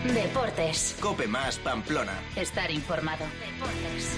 Deportes. COPE más Pamplona. Estar informado. Deportes.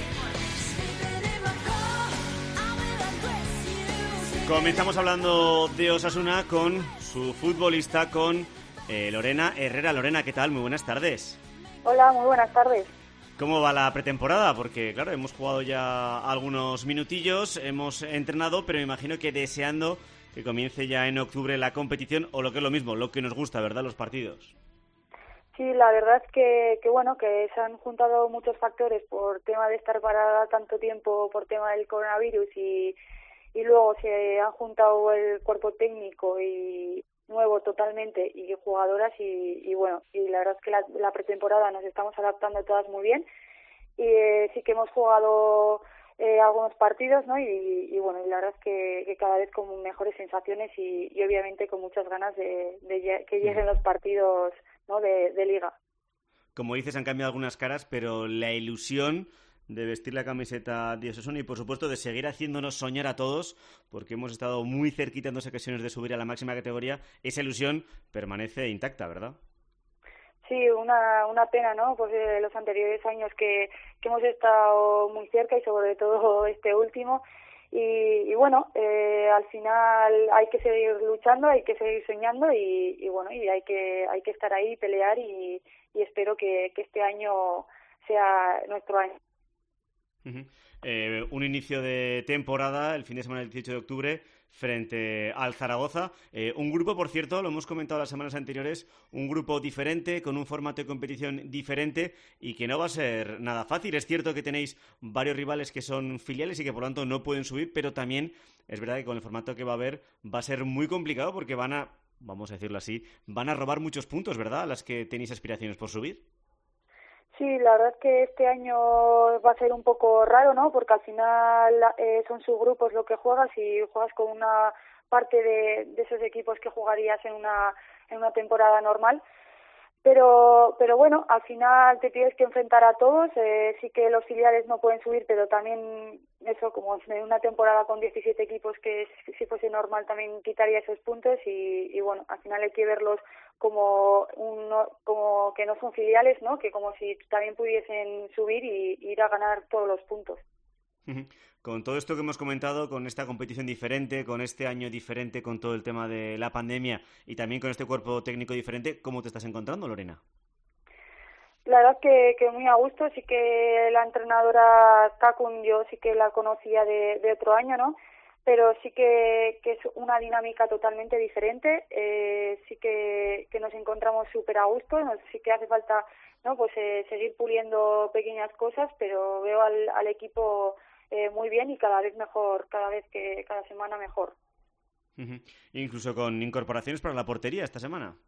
Comenzamos hablando de Osasuna con su futbolista, con Lorena Herrera. Lorena, ¿qué tal? Muy buenas tardes. Hola, muy buenas tardes. ¿Cómo va la pretemporada? Porque, claro, hemos jugado ya algunos minutillos, hemos entrenado, pero me imagino que deseando que comience ya en octubre la competición, o lo que es lo mismo, lo que nos gusta, ¿verdad?, los partidos. Sí, la verdad es que que se han juntado muchos factores por tema de estar parada tanto tiempo por tema del coronavirus y luego se han juntado el cuerpo técnico y nuevo totalmente y jugadoras y la verdad es que la pretemporada nos estamos adaptando todas muy bien y sí que hemos jugado algunos partidos, ¿no? Y la verdad es que cada vez con mejores sensaciones y obviamente con muchas ganas de que lleguen los partidos, ¿no? de liga. Como dices, han cambiado algunas caras, pero la ilusión de vestir la camiseta de Osasuna y, por supuesto, de seguir haciéndonos soñar a todos, porque hemos estado muy cerquita en 2 ocasiones de subir a la máxima categoría, esa ilusión permanece intacta, ¿verdad? Sí, una pena, ¿no? Pues los anteriores años que hemos estado muy cerca y sobre todo este último. Y al final hay que seguir luchando, hay que seguir soñando y hay que estar ahí, pelear y espero que este año sea nuestro año. Un inicio de temporada, el fin de semana del 18 de octubre, frente al Zaragoza. Un grupo, por cierto, lo hemos comentado las semanas anteriores, un grupo diferente, con un formato de competición diferente y que no va a ser nada fácil. Es cierto que tenéis varios rivales que son filiales y que por lo tanto no pueden subir, pero también es verdad que con el formato que va a haber va a ser muy complicado porque vamos a decirlo así, van a robar muchos puntos, ¿verdad?, a las que tenéis aspiraciones por subir. Sí, la verdad es que este año va a ser un poco raro, ¿no? Porque al final son subgrupos lo que juegas y juegas con una parte de esos equipos que jugarías en una temporada normal. Pero bueno, al final te tienes que enfrentar a todos. Sí que los filiales no pueden subir, pero también eso, como en una temporada con 17 equipos que si fuese normal también quitaría esos puntos y al final hay que verlos como que no son filiales, ¿no? Que como si también pudiesen subir y ir a ganar todos los puntos. Con todo esto que hemos comentado, con esta competición diferente, con este año diferente, con todo el tema de la pandemia y también con este cuerpo técnico diferente, ¿cómo te estás encontrando, Lorena? La verdad que muy a gusto. Sí que la entrenadora Takun yo sí que la conocía de otro año, ¿no? Pero sí que es una dinámica totalmente diferente. Sí que nos encontramos súper a gusto. Sí que hace falta, ¿no? Pues seguir puliendo pequeñas cosas, pero veo al equipo muy bien y cada vez mejor, cada semana mejor. Incluso con incorporaciones para la portería esta semana.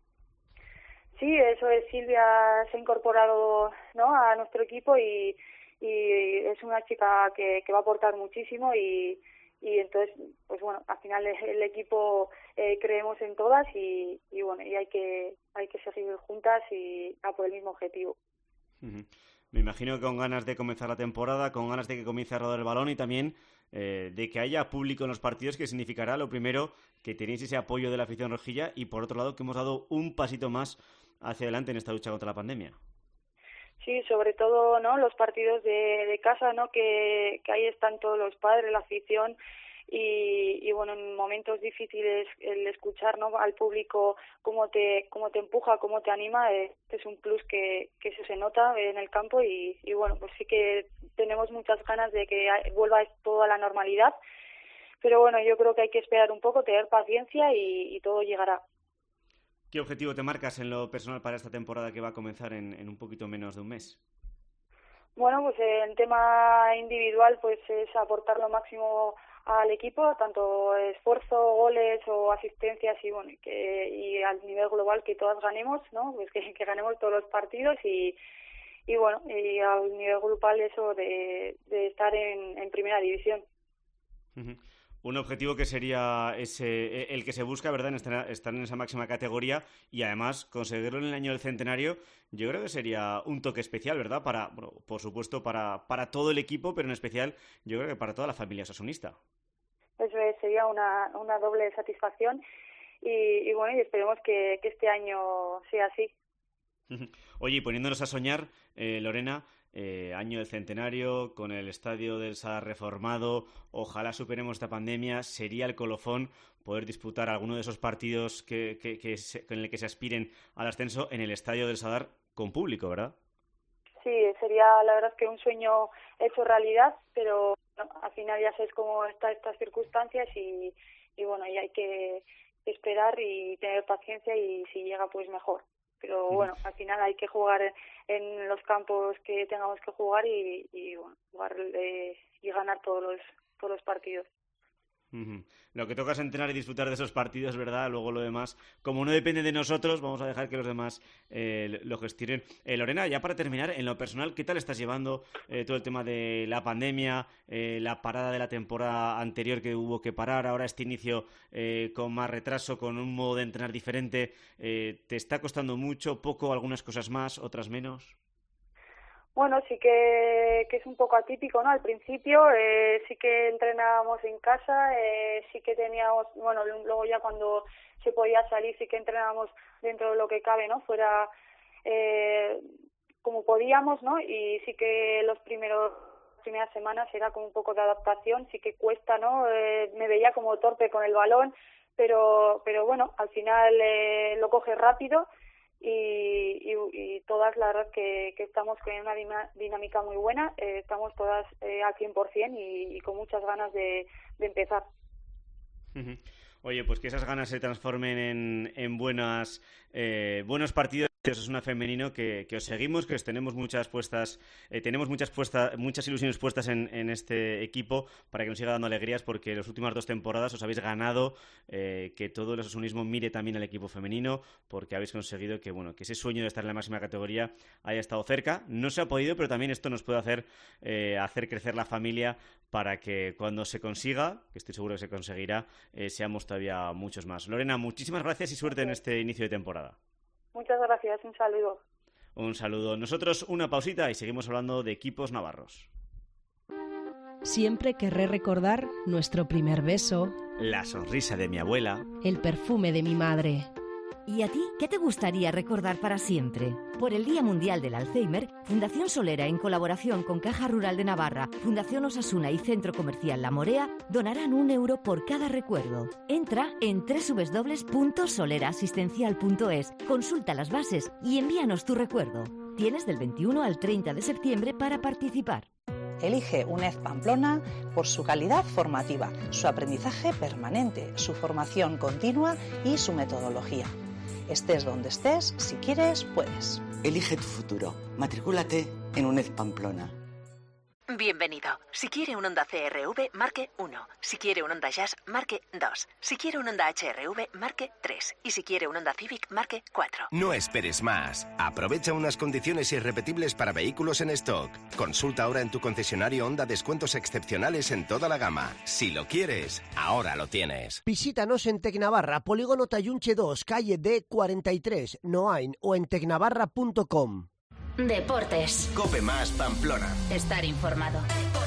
Sí, eso es. Silvia se ha incorporado, ¿no?, a nuestro equipo y es una chica que va a aportar muchísimo y entonces, pues bueno, al final el equipo creemos en todas y hay que seguir juntas y a por el mismo objetivo. Me imagino que con ganas de comenzar la temporada, con ganas de que comience a rodar el balón y también de que haya público en los partidos, que significará, lo primero, que tenéis ese apoyo de la afición rojilla y, por otro lado, que hemos dado un pasito más hacia adelante en esta lucha contra la pandemia. Sí, sobre todo, ¿no?, los partidos de casa, ¿no?, que ahí están todos los padres, la afición y en momentos difíciles el escuchar, ¿no?, al público cómo te empuja, cómo te anima, es un plus que eso se nota en el campo y pues sí que tenemos muchas ganas de que vuelva todo a la normalidad, pero bueno, yo creo que hay que esperar un poco, tener paciencia y todo llegará. ¿Qué objetivo te marcas en lo personal para esta temporada que va a comenzar en un poquito menos de un mes? Bueno, pues en tema individual pues es aportar lo máximo al equipo, tanto esfuerzo, goles o asistencias y al nivel global que todas ganemos, ¿no? Pues que ganemos todos los partidos y al nivel grupal eso de estar en primera división. Un objetivo que sería el que se busca, ¿verdad?, en estar en esa máxima categoría y además conseguirlo en el año del centenario. Yo creo que sería un toque especial, ¿verdad? Por supuesto, para todo el equipo, pero en especial yo creo que para toda la familia osasunista. Eso sería una doble satisfacción y esperemos que este año sea así. Oye, y poniéndonos a soñar, Lorena, año del centenario, con el estadio del Sadar reformado, ojalá superemos esta pandemia, sería el colofón poder disputar alguno de esos partidos con el que se aspiren al ascenso en el estadio del Sadar con público, ¿verdad? Sí, sería la verdad que un sueño hecho realidad, pero no, al final ya sabes cómo están estas circunstancias y bueno, y hay que esperar y tener paciencia y si llega pues mejor. Pero bueno, al final hay que jugar en los campos que tengamos que jugar y bueno, jugar y ganar todos los partidos. Lo que toca es entrenar y disfrutar de esos partidos, ¿verdad? Luego lo demás, como no depende de nosotros, vamos a dejar que los demás lo gestionen. Lorena, ya para terminar, en lo personal, ¿qué tal estás llevando todo el tema de la pandemia, la parada de la temporada anterior que hubo que parar, ahora este inicio con más retraso, con un modo de entrenar diferente? ¿Te está costando mucho, poco, algunas cosas más, otras menos? Bueno, sí que es un poco atípico, ¿no? Al principio sí que entrenábamos en casa, sí que teníamos, bueno, luego ya cuando se podía salir sí que entrenábamos dentro de lo que cabe, ¿no? Fuera como podíamos, ¿no? Y sí que primeras semanas era como un poco de adaptación, sí que cuesta, ¿no? Me veía como torpe con el balón, pero bueno, al final lo coges rápido. Y todas la verdad que estamos con una dinámica muy buena, estamos todas al 100% y con muchas ganas de empezar. Oye, pues que esas ganas se transformen en buenos partidos. Es una femenino que os seguimos, que os tenemos muchas ilusiones puestas en este equipo para que nos siga dando alegrías, porque las últimas 2 temporadas os habéis ganado que todo el osasunismo mire también al equipo femenino, porque habéis conseguido que ese sueño de estar en la máxima categoría haya estado cerca. No se ha podido, pero también esto nos puede hacer crecer la familia para que cuando se consiga, que estoy seguro que se conseguirá, seamos todavía muchos más. Lorena, muchísimas gracias y suerte en este inicio de temporada. Muchas gracias, un saludo. Un saludo. Nosotros una pausita y seguimos hablando de equipos navarros. Siempre querré recordar nuestro primer beso, la sonrisa de mi abuela, el perfume de mi madre. ¿Y a ti qué te gustaría recordar para siempre? Por el Día Mundial del Alzheimer, Fundación Solera, en colaboración con Caja Rural de Navarra, Fundación Osasuna y Centro Comercial La Morea, donarán €1 por cada recuerdo. Entra en www.soleraasistencial.es, consulta las bases y envíanos tu recuerdo. Tienes del 21 al 30 de septiembre para participar. Elige UNED Pamplona por su calidad formativa, su aprendizaje permanente, su formación continua y su metodología. Estés donde estés, si quieres, puedes. Elige tu futuro. Matricúlate en UNED Pamplona. Bienvenido. Si quiere un Honda CR-V, marque 1. Si quiere un Honda Jazz, marque 2. Si quiere un Honda HR-V, marque 3. Y si quiere un Honda Civic, marque 4. No esperes más. Aprovecha unas condiciones irrepetibles para vehículos en stock. Consulta ahora en tu concesionario Honda descuentos excepcionales en toda la gama. Si lo quieres, ahora lo tienes. Visítanos en Tecnavarra, Polígono Tayunche 2, calle D43, Noain o en tecnavarra.com. Deportes. Cope Más Pamplona. Estar informado.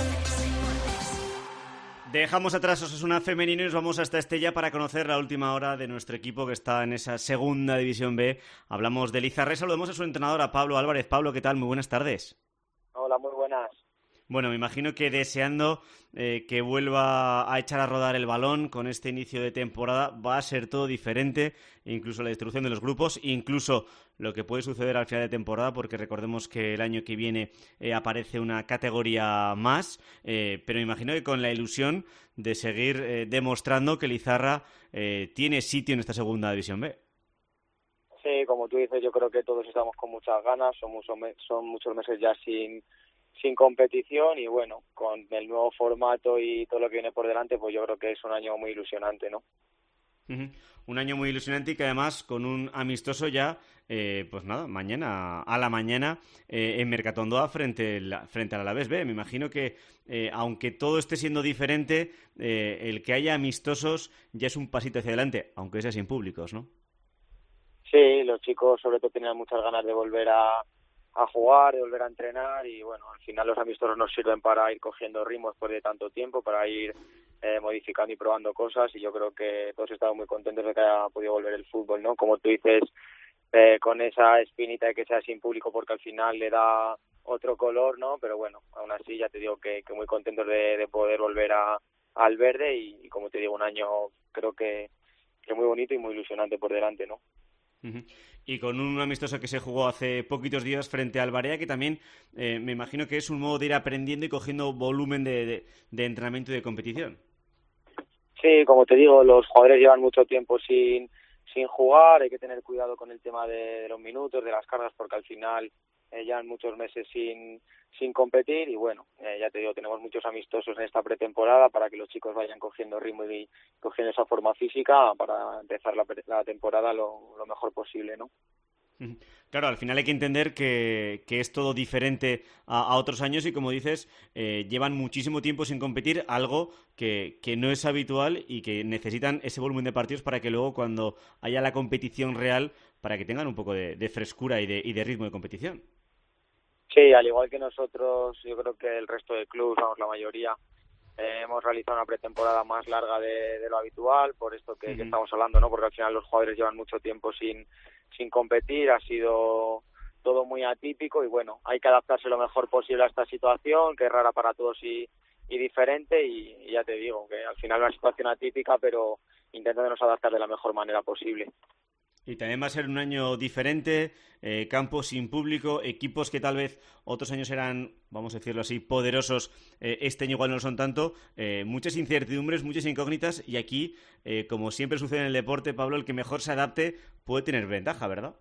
Dejamos atrás Osasuna femenino y nos vamos hasta Estella para conocer la última hora de nuestro equipo que está en esa segunda división B. Hablamos de Lizarra. Saludamos a su entrenador, a Pablo Álvarez. Pablo, ¿qué tal? Muy buenas tardes. Hola, muy buenas. Bueno, me imagino que deseando que vuelva a echar a rodar el balón con este inicio de temporada. Va a ser todo diferente, incluso la distribución de los grupos, incluso lo que puede suceder al final de temporada, porque recordemos que el año que viene aparece una categoría más, pero me imagino que con la ilusión de seguir demostrando que Lizarra tiene sitio en esta segunda división B. Sí, como tú dices, yo creo que todos estamos con muchas ganas, son muchos meses ya sin competición y bueno, con el nuevo formato y todo lo que viene por delante, pues yo creo que es un año muy ilusionante, ¿no? Uh-huh. Un año muy ilusionante y que además con un amistoso ya, pues nada, mañana a la mañana en Mercatondoa frente al Alavés B. Me imagino que aunque todo esté siendo diferente, el que haya amistosos ya es un pasito hacia adelante, aunque sea sin públicos, ¿no? Sí, los chicos sobre todo tenían muchas ganas de volver a jugar, de volver a entrenar y bueno, al final los amistosos nos sirven para ir cogiendo ritmo después de tanto tiempo, para ir modificando y probando cosas y yo creo que todos estamos muy contentos de que haya podido volver el fútbol, ¿no? Como tú dices, con esa espinita de que sea sin público, porque al final le da otro color, ¿no? Pero bueno, aún así ya te digo que muy contentos de poder volver al verde y como te digo, un año creo que muy bonito y muy ilusionante por delante, ¿no? Uh-huh. Y con un amistoso que se jugó hace poquitos días frente al Barea, que también me imagino que es un modo de ir aprendiendo y cogiendo volumen de entrenamiento y de competición. Sí, como te digo, los jugadores llevan mucho tiempo sin jugar, hay que tener cuidado con el tema de los minutos, de las cargas, porque al final llevan muchos meses sin competir y bueno, ya te digo, tenemos muchos amistosos en esta pretemporada para que los chicos vayan cogiendo ritmo y cogiendo esa forma física para empezar la temporada lo mejor posible, ¿no? Claro, al final hay que entender que es todo diferente a otros años y, como dices, llevan muchísimo tiempo sin competir, algo que no es habitual y que necesitan ese volumen de partidos para que luego, cuando haya la competición real, para que tengan un poco de frescura y de ritmo de competición. Sí, al igual que nosotros, yo creo que el resto de clubes, vamos, la mayoría, hemos realizado una pretemporada más larga de lo habitual, por esto que estamos hablando, ¿no? Porque al final los jugadores llevan mucho tiempo sin competir, ha sido todo muy atípico y bueno, hay que adaptarse lo mejor posible a esta situación, que es rara para todos y diferente y ya te digo, que al final es una situación atípica, pero intentándonos adaptar de la mejor manera posible. Y también va a ser un año diferente, campos sin público, equipos que tal vez otros años eran, vamos a decirlo así, poderosos, este año igual no lo son tanto, muchas incertidumbres, muchas incógnitas y aquí, como siempre sucede en el deporte, Pablo, el que mejor se adapte puede tener ventaja, ¿verdad?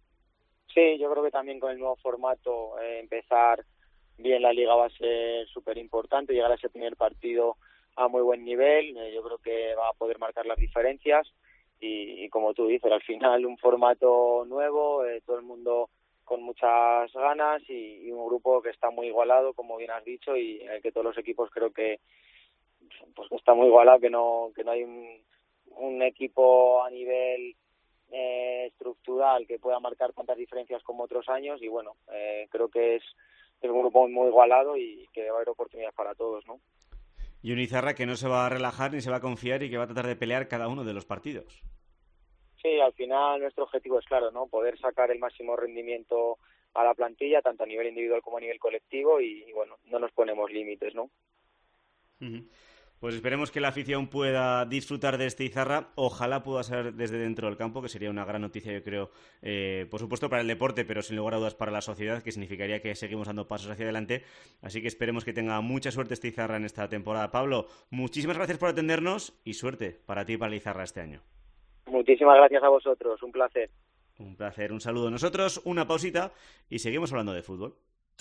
Sí, yo creo que también con el nuevo formato empezar bien la liga va a ser súper importante, llegar a ese primer partido a muy buen nivel, yo creo que va a poder marcar las diferencias. Y como tú dices, al final un formato nuevo, todo el mundo con muchas ganas y un grupo que está muy igualado, como bien has dicho, y en el que todos los equipos creo que pues está muy igualado, que no hay un equipo a nivel estructural que pueda marcar tantas diferencias como otros años y bueno, creo que es un grupo muy igualado y que va a haber oportunidades para todos, ¿no? Y un Izarra que no se va a relajar ni se va a confiar y que va a tratar de pelear cada uno de los partidos. Sí, al final nuestro objetivo es claro, ¿no? Poder sacar el máximo rendimiento a la plantilla, tanto a nivel individual como a nivel colectivo y bueno, no nos ponemos límites, ¿no? Uh-huh. Pues esperemos que la afición pueda disfrutar de este Izarra. Ojalá pueda ser desde dentro del campo, que sería una gran noticia, yo creo, por supuesto para el deporte, pero sin lugar a dudas para la sociedad, que significaría que seguimos dando pasos hacia adelante. Así que esperemos que tenga mucha suerte este Izarra en esta temporada. Pablo, muchísimas gracias por atendernos y suerte para ti y para el Izarra este año. Muchísimas gracias a vosotros, un placer. Un placer, un saludo. Nosotros, una pausita y seguimos hablando de fútbol.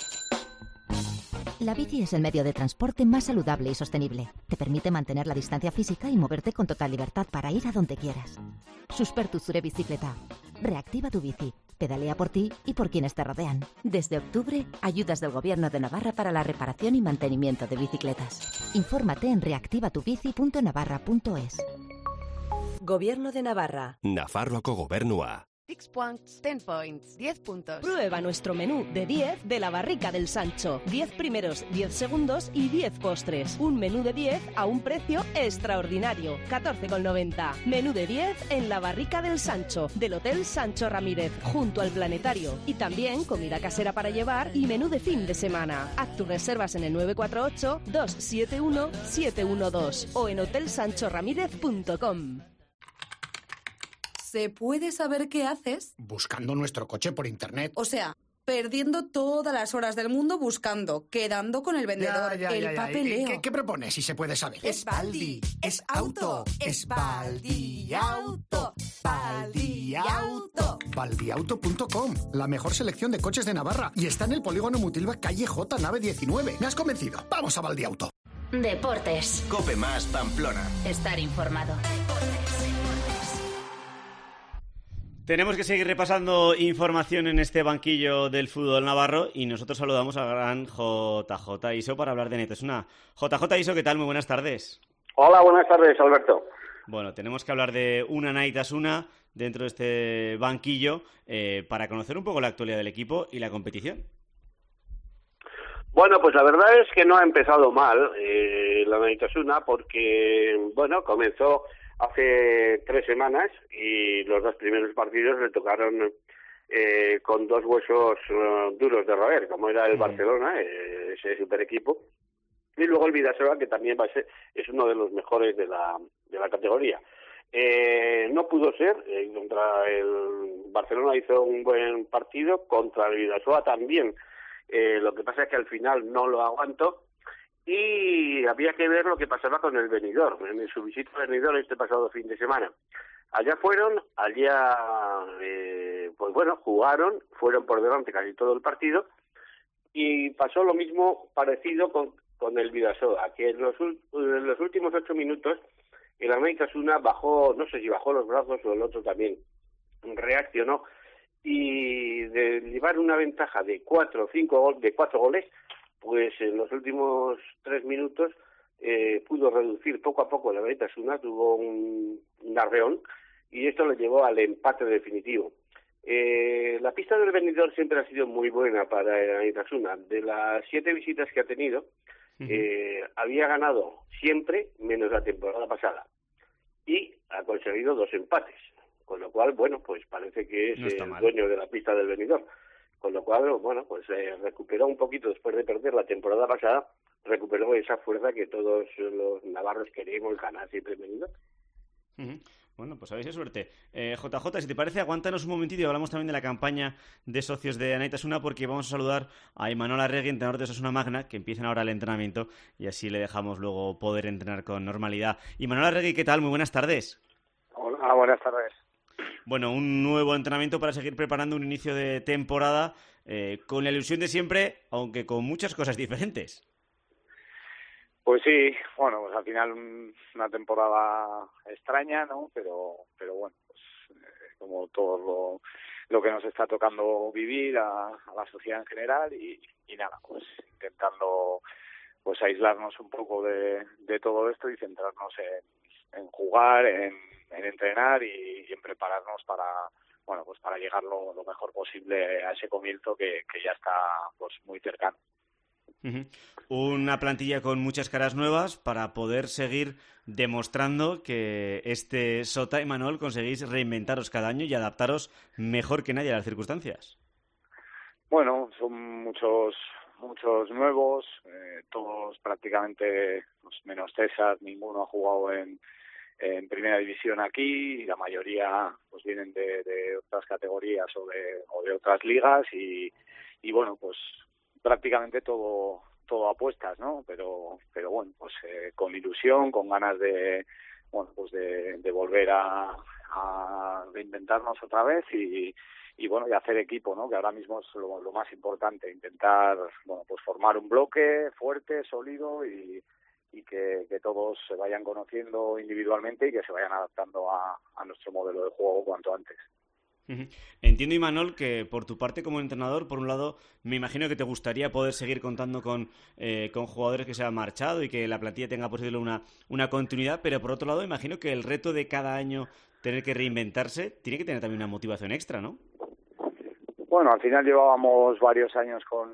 La bici es el medio de transporte más saludable y sostenible. Te permite mantener la distancia física y moverte con total libertad para ir a donde quieras. Suspertu zure bicicleta. Reactiva tu bici. Pedalea por ti y por quienes te rodean. Desde octubre, ayudas del Gobierno de Navarra para la reparación y mantenimiento de bicicletas. Infórmate en reactivatubici.navarra.es. Gobierno de Navarra. Nafarroako Gobernua. 6 points, 10 points, 10 puntos. Prueba nuestro menú de 10 de la Barrica del Sancho. 10 primeros, 10 segundos y 10 postres. Un menú de 10 a un precio extraordinario. 14,90. Menú de 10 en la Barrica del Sancho, del Hotel Sancho Ramírez, junto al Planetario. Y también comida casera para llevar y menú de fin de semana. Haz tus reservas en el 948-271-712 o en hotelsanchoramírez.com. ¿Se puede saber qué haces? Buscando nuestro coche por internet. O sea, perdiendo todas las horas del mundo buscando, quedando con el vendedor, el papeleo. ¿Qué propones si se puede saber? Es Baldi, es auto, es Baldi Auto, Baldi Auto. Baldiauto.com, la mejor selección de coches de Navarra. Y está en el polígono Mutilva, calle J, nave 19. Me has convencido. Vamos a Baldi Auto. Deportes. Cope más Pamplona. Estar informado. Tenemos que seguir repasando información en este banquillo del fútbol navarro y nosotros saludamos al gran JJ Iso para hablar de Netosuna. JJ Iso, ¿qué tal? Muy buenas tardes. Hola, buenas tardes, Alberto. Bueno, tenemos que hablar de una Naitasuna dentro de este banquillo para conocer un poco la actualidad del equipo y la competición. Bueno, pues la verdad es que no ha empezado mal la Naitasuna porque, bueno, comenzó hace 3 semanas y los 2 primeros partidos le tocaron con dos huesos duros de roer, como era el Barcelona, ese super equipo, y luego el Vidasoa, que también es uno de los mejores de la categoría. No pudo ser, contra el Barcelona hizo un buen partido, contra el Vidasoa también, lo que pasa es que al final no lo aguantó, y había que ver lo que pasaba con el Benidorm, en su visita a Benidorm este pasado fin de semana. Allá fueron, pues bueno, jugaron, fueron por delante casi todo el partido, y pasó lo mismo parecido con el Vidasoa, que en los últimos 8 minutos el Arnaitasuna bajó, no sé si bajó los brazos o el otro también reaccionó, y de llevar una ventaja de 4 goles, pues en los últimos 3 minutos pudo reducir poco a poco el Arnaitasuna, tuvo un arreón, y esto lo llevó al empate definitivo. La pista del Benidorm siempre ha sido muy buena para el Arnaitasuna. De las 7 visitas que ha tenido, había ganado siempre, menos la temporada pasada, y ha conseguido 2 empates, con lo cual, bueno, pues parece que es el dueño de la pista del Benidorm, con lo cual, bueno, pues recuperó un poquito después de perder la temporada pasada, recuperó esa fuerza que todos los navarros queremos ganar siempre en Benidorm. Bueno, pues a ver si suerte. JJ, si te parece, aguántanos un momentito y hablamos también de la campaña de socios de Arnaitasuna, porque vamos a saludar a Imanol Arregui, entrenador de Osasuna Magna, que empiezan ahora el entrenamiento y así le dejamos luego poder entrenar con normalidad. Imanol Arregui, ¿qué tal? Muy buenas tardes. Hola, buenas tardes. Bueno, un nuevo entrenamiento para seguir preparando un inicio de temporada con la ilusión de siempre, aunque con muchas cosas diferentes. Pues sí, bueno, pues al final una temporada extraña, ¿no? Pero bueno, pues como todo lo que nos está tocando vivir a la sociedad en general y nada, pues intentando pues aislarnos un poco de todo esto y centrarnos en jugar, en entrenar y en prepararnos para, bueno, pues para llegar lo mejor posible a ese comienzo que ya está pues muy cercano. Una plantilla con muchas caras nuevas para poder seguir demostrando que este Sota y Manol conseguís reinventaros cada año y adaptaros mejor que nadie a las circunstancias. Bueno, son muchos nuevos, todos prácticamente, pues, menos César, ninguno ha jugado en primera división aquí, y la mayoría pues vienen de otras categorías o de otras ligas y bueno, pues prácticamente todo apuestas, ¿no? Pero bueno, pues con ilusión, con ganas de, bueno, pues de volver a reinventarnos otra vez y bueno, y hacer equipo, ¿no? Que ahora mismo es lo más importante, intentar, bueno, pues formar un bloque fuerte, sólido y que todos se vayan conociendo individualmente y que se vayan adaptando a nuestro modelo de juego cuanto antes. Entiendo, Imanol, que por tu parte como entrenador, por un lado, me imagino que te gustaría poder seguir contando con jugadores que se han marchado y que la plantilla tenga posible una continuidad, pero por otro lado, imagino que el reto de cada año tener que reinventarse tiene que tener también una motivación extra, ¿no? Bueno, al final llevábamos varios años con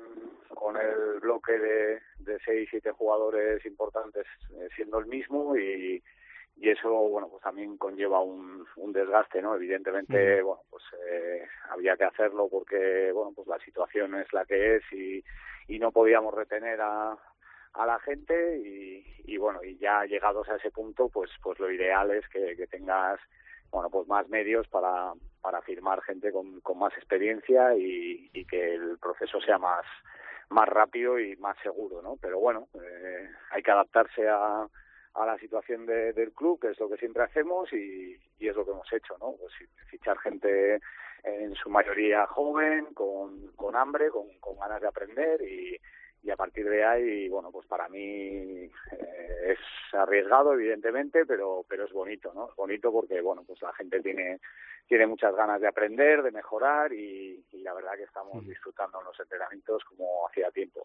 el bloque de 6-7 jugadores importantes siendo el mismo y eso, bueno, pues también conlleva un desgaste, ¿no? Evidentemente, bueno, pues había que hacerlo porque, bueno, pues la situación es la que es y no podíamos retener a la gente y bueno, y ya llegados a ese punto, pues lo ideal es que tengas, bueno, pues más medios para firmar gente con más experiencia y que el proceso sea más rápido y más seguro, ¿no? Pero bueno, hay que adaptarse a la situación del club, que es lo que siempre hacemos y es lo que hemos hecho, ¿no? Pues fichar gente en su mayoría joven, con hambre, con ganas de aprender y a partir de ahí, bueno, pues para mí es arriesgado, evidentemente, pero es bonito, ¿no? Es bonito porque, bueno, pues la gente tiene muchas ganas de aprender, de mejorar y la verdad que estamos disfrutando en los entrenamientos como hacía tiempo.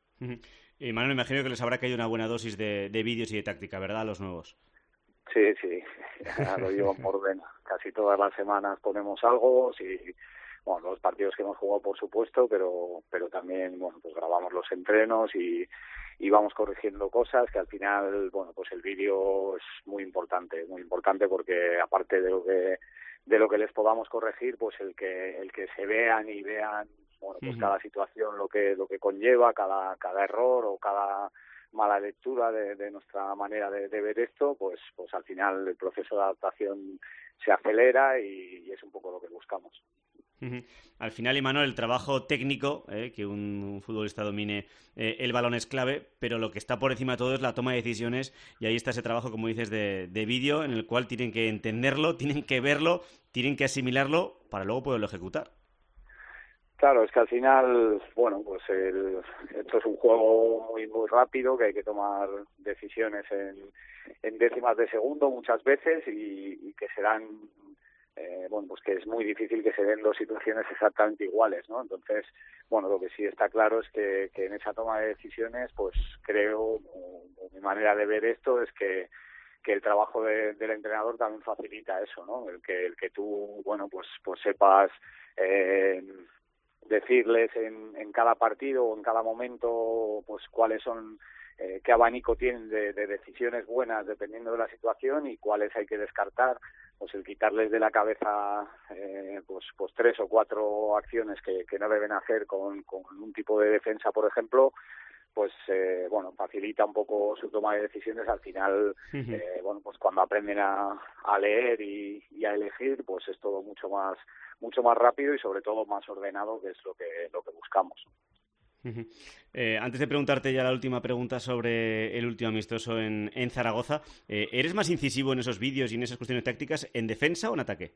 Y Manuel, me imagino que les habrá caído una buena dosis de vídeos y de táctica, ¿verdad?, a los nuevos. Sí, ya lo llevo por vena. Casi todas las semanas ponemos algo, bueno, los partidos que hemos jugado, por supuesto, pero también, bueno, pues grabamos los entrenos y vamos corrigiendo cosas que al final, bueno, pues el vídeo es muy importante porque aparte de lo que lo que les podamos corregir, pues el que se vean y vean, bueno, pues cada situación lo que conlleva, cada error o cada mala lectura de nuestra manera de ver esto, pues al final el proceso de adaptación se acelera y es un poco lo que buscamos. Al final, Imanol, el trabajo técnico, que un futbolista domine el balón es clave, pero lo que está por encima de todo es la toma de decisiones, y ahí está ese trabajo, como dices, de vídeo, en el cual tienen que entenderlo, tienen que verlo, tienen que asimilarlo para luego poderlo ejecutar. Claro, es que al final, bueno, pues esto es un juego muy muy rápido, que hay que tomar decisiones en décimas de segundo muchas veces y que serán, bueno, pues que es muy difícil que se den dos situaciones exactamente iguales, ¿no? Entonces, bueno, lo que sí está claro es que en esa toma de decisiones, pues creo, o mi manera de ver esto es que el trabajo del entrenador también facilita eso, ¿no? El que tú, bueno, pues sepas decirles en cada partido o en cada momento, pues cuáles son, qué abanico tienen de decisiones buenas dependiendo de la situación y cuáles hay que descartar, pues el quitarles de la cabeza pues 3 o 4 acciones que no deben hacer con un tipo de defensa, por ejemplo, pues bueno, facilita un poco su toma de decisiones. Al final, bueno, pues cuando aprenden a leer y a elegir, pues es todo mucho más rápido y sobre todo más ordenado, que es lo que buscamos. Antes de preguntarte ya la última pregunta sobre el último amistoso en Zaragoza, ¿eres más incisivo en esos vídeos y en esas cuestiones tácticas en defensa o en ataque?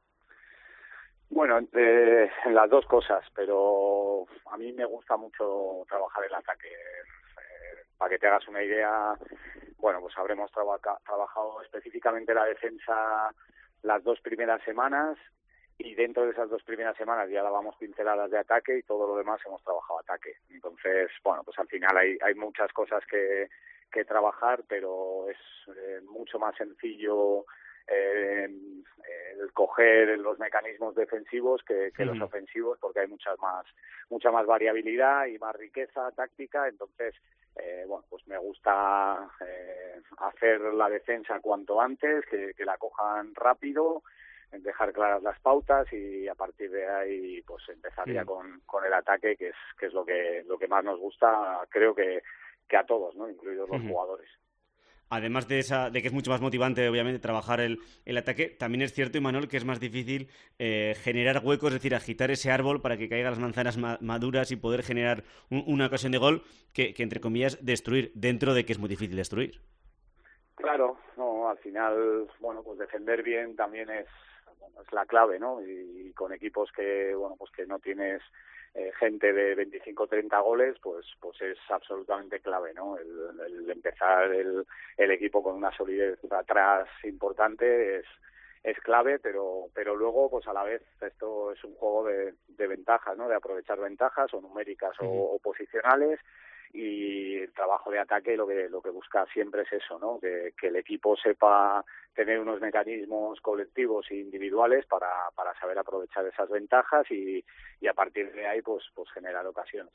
Bueno, en las dos cosas, pero a mí me gusta mucho trabajar el ataque. Para que te hagas una idea, bueno, pues habremos trabajado específicamente la defensa las 2 primeras semanas, y dentro de esas 2 primeras semanas ya dábamos pinceladas de ataque y todo lo demás hemos trabajado ataque. Entonces, bueno, pues al final hay muchas cosas que trabajar, pero es mucho más sencillo el coger los mecanismos defensivos que los ofensivos, porque hay mucha más variabilidad y más riqueza táctica. Entonces, bueno, pues me gusta hacer la defensa cuanto antes, que la cojan rápido, dejar claras las pautas y a partir de ahí pues empezaría con el ataque, que es lo que más nos gusta, creo que a todos, ¿no? Incluidos los jugadores. Además de que es mucho más motivante, obviamente, trabajar el ataque, también es cierto, Imanol, que es más difícil generar huecos, es decir, agitar ese árbol para que caigan las manzanas maduras y poder generar una ocasión de gol que, entre comillas, destruir, dentro de que es muy difícil destruir. Claro, no, al final, bueno, pues defender bien también es la clave, ¿no? Y con equipos que, bueno, pues que no tienes gente de 25 o 30 goles, pues es absolutamente clave, ¿no? El empezar el equipo con una solidez atrás importante es clave, pero luego, pues a la vez, esto es un juego de ventajas, ¿no? De aprovechar ventajas o numéricas o posicionales. Y el trabajo de ataque lo que busca siempre es eso, ¿no? Que el equipo sepa tener unos mecanismos colectivos e individuales para saber aprovechar esas ventajas y a partir de ahí pues generar ocasiones.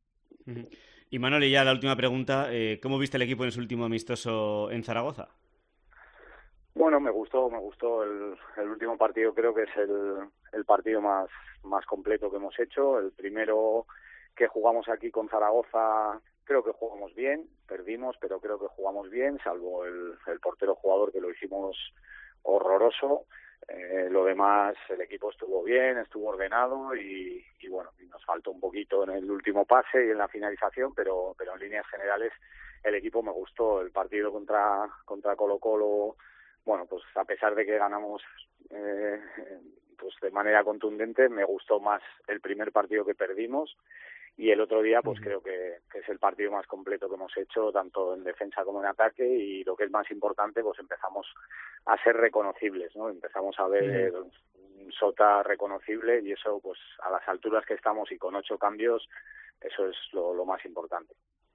Y Manoli, ya la última pregunta, ¿cómo viste el equipo en su último amistoso en Zaragoza? Bueno, me gustó el último partido, creo que es el partido más completo que hemos hecho. El primero que jugamos aquí con Zaragoza, creo que jugamos bien, perdimos, pero creo que jugamos bien, salvo el portero jugador, que lo hicimos horroroso. Lo demás, el equipo estuvo bien, estuvo ordenado y bueno, y nos faltó un poquito en el último pase y en la finalización, pero en líneas generales el equipo me gustó. El partido contra Colo-Colo, bueno, pues a pesar de que ganamos pues de manera contundente, me gustó más el primer partido que perdimos. Y el otro día, pues creo que es el partido más completo que hemos hecho, tanto en defensa como en ataque, y lo que es más importante, pues empezamos a ser reconocibles, ¿no? Empezamos a ver un Sota reconocible, y eso, pues a las alturas que estamos y con 8 cambios, eso es lo más importante.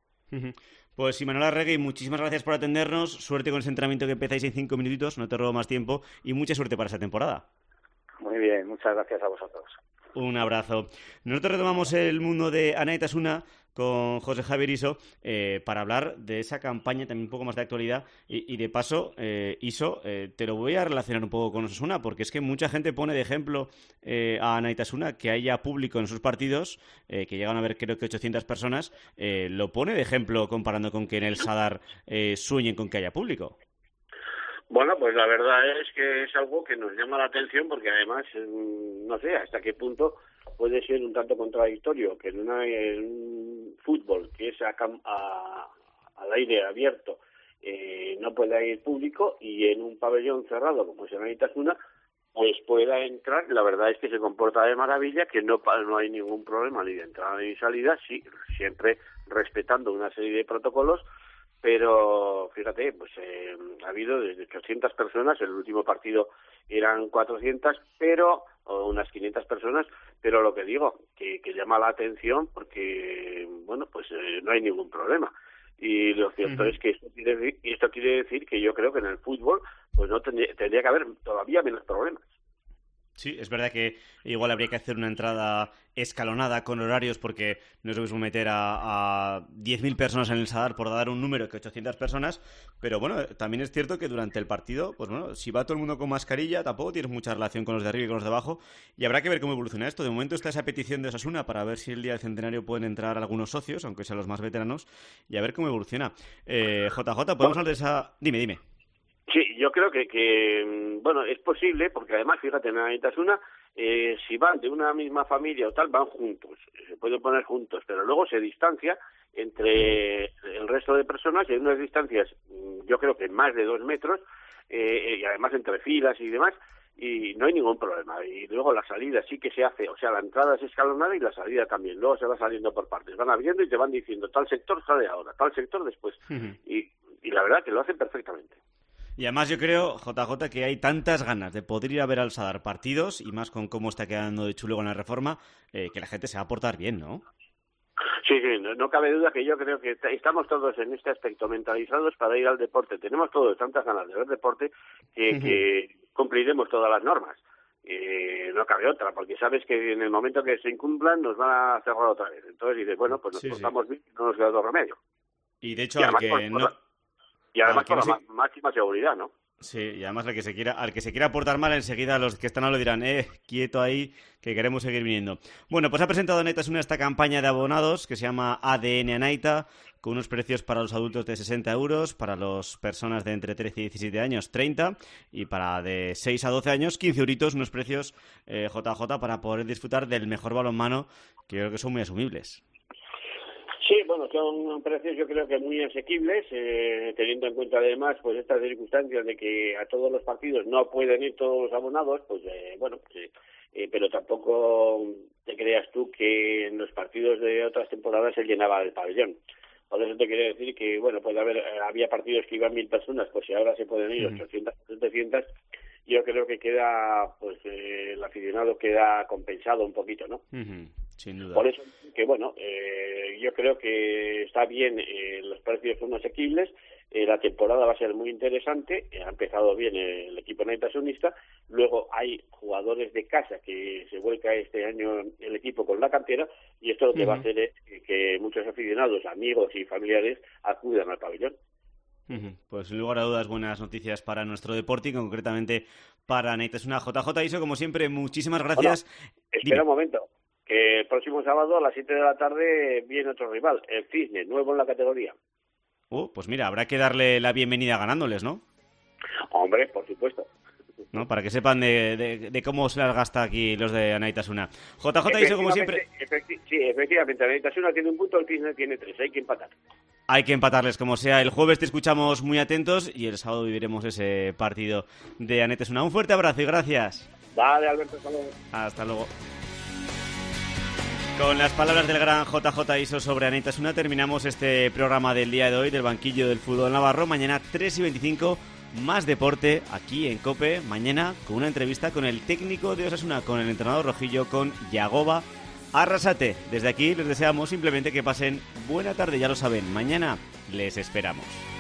Pues Imanol Arregui, muchísimas gracias por atendernos, suerte con ese entrenamiento que empezáis en 5 minutitos, no te robo más tiempo, y mucha suerte para esta temporada. Muy bien, muchas gracias a vosotros. Un abrazo. Nosotros retomamos el mundo de Anaitasuna con José Javier Iso para hablar de esa campaña también un poco más de actualidad y de paso, Iso, te lo voy a relacionar un poco con Osasuna porque es que mucha gente pone de ejemplo a Anaitasuna que haya público en sus partidos, que llegan a ver creo que 800 personas, lo pone de ejemplo comparando con que en el Sadar sueñen con que haya público. Bueno, pues la verdad es que es algo que nos llama la atención porque además, no sé hasta qué punto puede ser un tanto contradictorio que en un fútbol que es al aire abierto no pueda ir público y en un pabellón cerrado como es en Anaitasuna pues pueda entrar. La verdad es que se comporta de maravilla, que no hay ningún problema ni de entrada ni de salida, sí, siempre respetando una serie de protocolos. Pero fíjate, pues ha habido desde 800 personas, el último partido eran 400, o unas 500 personas, pero lo que digo, que llama la atención porque, bueno, pues no hay ningún problema. Y lo cierto es que esto quiere decir que yo creo que en el fútbol pues no tendría que haber todavía menos problemas. Sí, es verdad que igual habría que hacer una entrada escalonada con horarios porque no es lo mismo meter a 10.000 personas en el Sadar por dar un número que 800 personas, pero bueno, también es cierto que durante el partido, pues bueno, si va todo el mundo con mascarilla, tampoco tienes mucha relación con los de arriba y con los de abajo y habrá que ver cómo evoluciona esto. De momento está esa petición de Osasuna para ver si el día del centenario pueden entrar algunos socios, aunque sean los más veteranos, y a ver cómo evoluciona. JJ, ¿podemos hablar de esa...? Dime. Sí, yo creo que bueno, es posible, porque además, fíjate, en Anaitasuna, si van de una misma familia o tal, van juntos, se pueden poner juntos, pero luego se distancia entre el resto de personas y hay unas distancias, yo creo que más de 2 metros, y además entre filas y demás, y no hay ningún problema. Y luego la salida sí que se hace, o sea, la entrada es escalonada y la salida también, luego se va saliendo por partes, van abriendo y te van diciendo, tal sector sale ahora, tal sector después, y la verdad que lo hacen perfectamente. Y además yo creo, JJ, que hay tantas ganas de poder ir a ver al Sadar partidos, y más con cómo está quedando de chulo con la reforma, que la gente se va a portar bien, ¿no? Sí, no cabe duda que yo creo que estamos todos en este aspecto mentalizados para ir al deporte. Tenemos todos tantas ganas de ver deporte que cumpliremos todas las normas. No cabe otra, porque sabes que en el momento que se incumplan nos van a cerrar otra vez. Entonces dices, bueno, pues nos portamos bien y no nos queda otro remedio. Y de hecho, Y además con la máxima seguridad, ¿no? Sí, y además al que se quiera portar mal, enseguida los que están al lado dirán, quieto ahí, que queremos seguir viniendo. Bueno, pues ha presentado Anaitasuna esta campaña de abonados que se llama ADN Anaita, con unos precios para los adultos de 60 euros, para las personas de entre 13 y 17 años 30, y para de 6 a 12 años 15 euritos, unos precios JJ para poder disfrutar del mejor balonmano, que yo creo que son muy asumibles. Sí, bueno, son precios yo creo que muy asequibles, teniendo en cuenta además pues estas circunstancias de que a todos los partidos no pueden ir todos los abonados, pues pero tampoco te creas tú que en los partidos de otras temporadas se llenaba el pabellón. Por eso te quería decir que, bueno, había partidos que iban 1.000 personas, pues si ahora se pueden ir 800, 700, yo creo que queda, pues el aficionado queda compensado un poquito, ¿no? Sin duda. Por eso que, bueno, yo creo que está bien, los precios son asequibles, la temporada va a ser muy interesante, ha empezado bien el equipo naitasunista, luego hay jugadores de casa que se vuelca este año el equipo con la cantera, y esto lo que va a hacer es que muchos aficionados, amigos y familiares acudan al pabellón. Pues sin lugar a dudas, buenas noticias para nuestro deporte y concretamente para Anaitasuna. JJ Iso, como siempre, muchísimas gracias. Bueno, espera un momento, que el próximo sábado a las 7 de la tarde viene otro rival, el Cisne, nuevo en la categoría. Pues mira, habrá que darle la bienvenida ganándoles, ¿no? Hombre, por supuesto. ¿No? Para que sepan de cómo se las gasta aquí los de Anaitasuna. JJ Iso, como siempre. Sí, efectivamente, Anaitasuna tiene un punto, el Cisne tiene 3, hay que empatar. Hay que empatarles como sea. El jueves te escuchamos muy atentos y el sábado viviremos ese partido de Anaitasuna. Un fuerte abrazo y gracias. Vale, Alberto, hasta luego. Hasta luego. Con las palabras del gran JJ Iso sobre Anaitasuna terminamos este programa del día de hoy del banquillo del fútbol navarro. Mañana 3:25, más deporte aquí en COPE. Mañana con una entrevista con el técnico de Osasuna, con el entrenador rojillo, con Yagoba Arrasate. Desde aquí les deseamos simplemente que pasen buena tarde, ya lo saben. Mañana les esperamos.